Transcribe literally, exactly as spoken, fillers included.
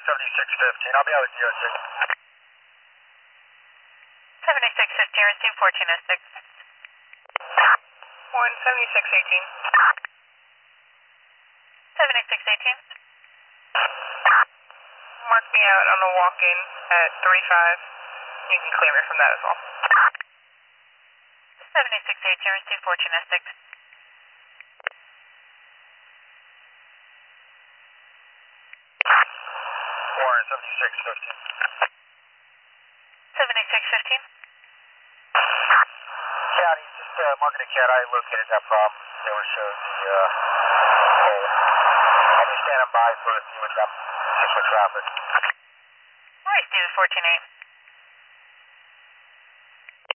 seventy-six fifteen. I'll be out with D O T. seventy-six fifteen, receive fourteen oh six. one seventy-six eighteen. seventy-six eighteen. Mark me out on the walk-in at three five. You can clear me from that as well. seventy-six eighteen, receive fourteen oh six. Warren, seventy-six fifteen. seventy-six fifteen. County, just uh, marking a cat. I located that problem. They were showed the uh, hole. I'll be standing by for a few with them. Six with traffic. All right, David fourteen eight.